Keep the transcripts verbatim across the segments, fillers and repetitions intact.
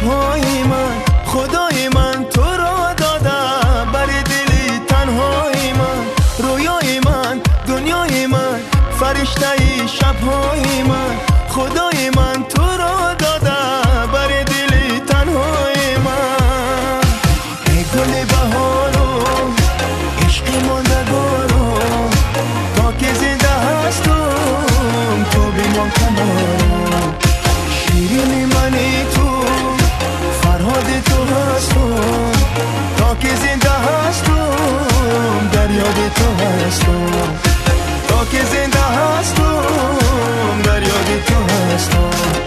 شب‌های من، خدای من تو را دادم بر دلی تنهای من. رویای من، دنیای من، فرشته‌ی شب‌های من، خدای من تو را دادم بر دلی تنهای من. ای گل بهارم، عشق ماندگارم، تا که زنده هستم تو بمان کنارم. شیرین منی تو، فرهاد تو هستم، تا که زنده هستم در یاد تو هستم. تا که زنده هستم در یاد تو هستم.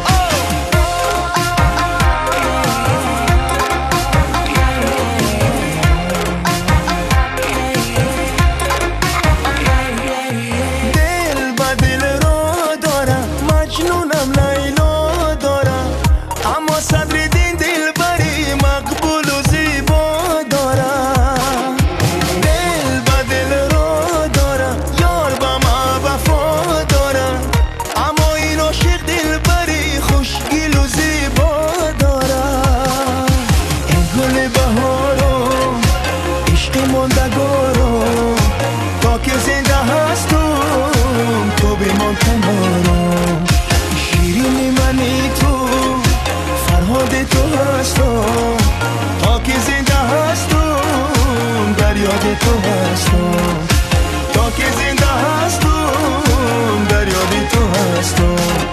تا که زنده هستم تو بمان کنارم. شیرین منی تو، فرهاد تو هستم، تا که زنده هستم در یاد تو هستم. تا که زنده هستم در یاد تو هستم.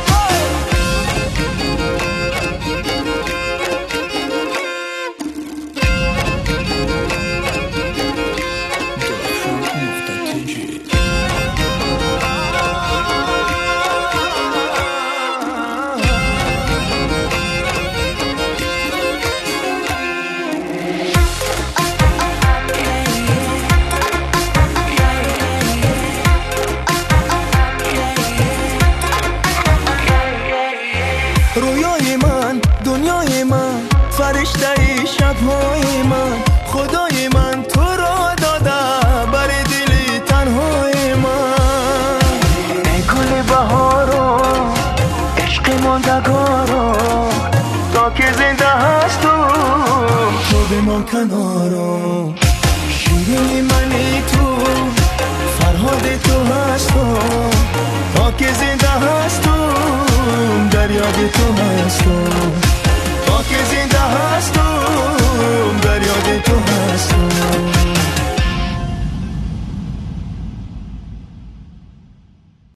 رویای من، دنیای من، فرشته‌ی شب‌های من، خدای من تو را داده بر دلی تنهای من. ای گل بهارم، عشق ماندگارم، تا که زنده هستم تو بمان کنارم. شیرین منی تو، فرهاد تو هستم، تا که زنده هستم در یاد تو هستم.